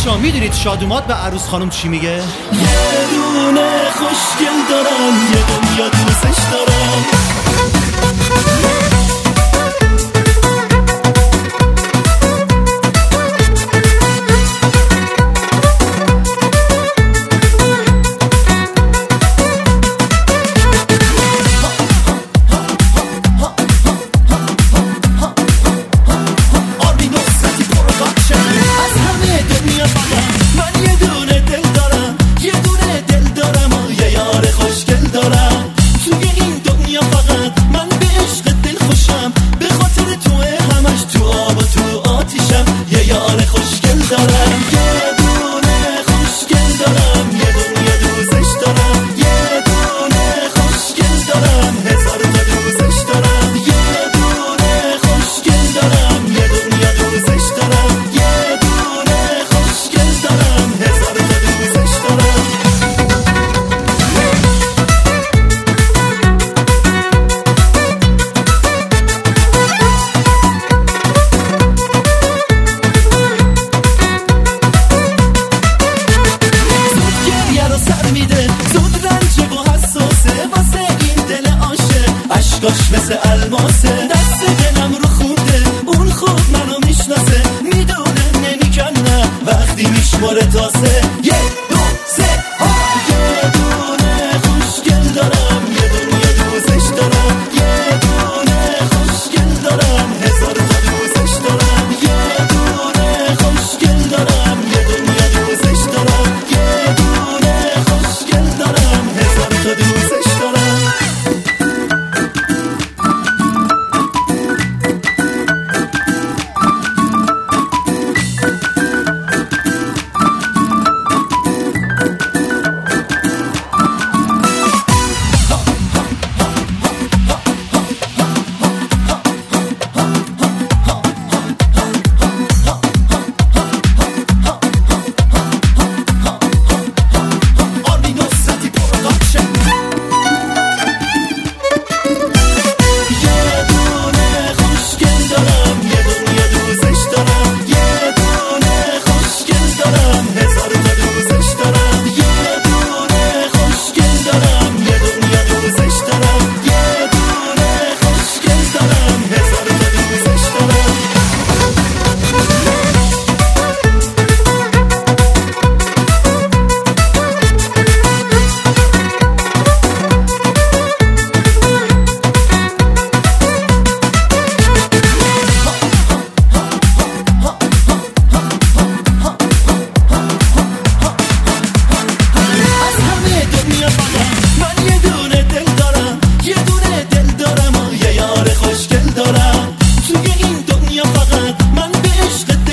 بچه‌ها میدونید شادومات به عروس خانم چی میگه؟ یه دونه خوشگل دارم، یه دنیا دوستش دارم. مثل الماسه، دست دلم رو خورده، اون خوب منو میشناسه، میدونه نمیکنه وقتی میشماره تاسه. یه دو سه ها، یه دونه خوشگل دارم، یه دنیا دوستش دارم، یه دونه خوشگل دارم، هزار تا دوستش دارم، یه دونه خوشگل دارم، یه دنیا دوستش دارم، یه دونه خوشگل دارم، هزار تا دوستش دارم.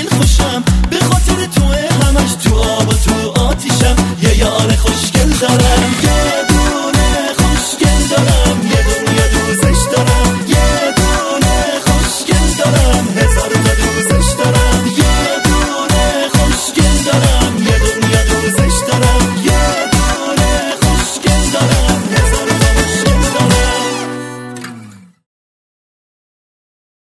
خوشگل دارم.